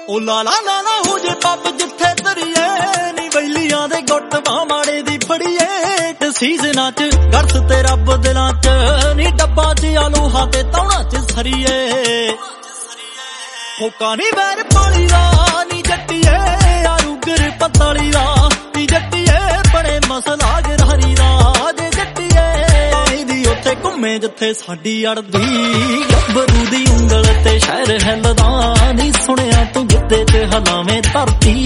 ਉਹ ਲਾਲਾ ਲਾਲਾ ਹੋ ਜੇ ਪੱਬ ਜਿੱਥੇ ਤਰੀਏ ਨੀ ਵੈਲੀਆਂ ਦੇ ਗੁੱਟ ਬਾਹ ਮਾੜੇ ਦੀ ਫੜੀਏ ਤੇ ਸੀਜ਼ਨਾਂ ਚ ਗਰਸ ਤੇ ਰੱਬ ਦਿਲਾਂ ਚ ਨੀ ਡੱਬਾ ਚ ਆਲੂਹਾ ਤੇ ਤੌਣਾ ਚ ਸਰੀਏ ਹੋਕਾ ਨੀ ਵੈਰ ਪਾਲੀ ਦਾ ਨੀ ਜੱਟੀਏ ਆਰੂਗਰ ਪਤਾਲੀ ਦਾ ਨੀ ਜੱਟੀਏ ਬੜੇ ਮਸਲਾ ਗਰਹਰੀ ਦਾ ਜੇ ਜੱਟੀਏ ਦੀ ਉੱਥੇ ਘੁੰਮੇ ਜਿੱਥੇ ਸਾਡੀ ਅੜਦੀ ਗੱਭਰੂ ਦੀ ਉਂਗਲ ਤੇ ਸ਼ਹਿਰ ਹਿੱਲਦਾ ਨੀ ਸੁਣਿਆ ਤੂੰ ਗਿੱਧੇ ਚ ਹਲਾਵੇਂ ਧਰਤੀ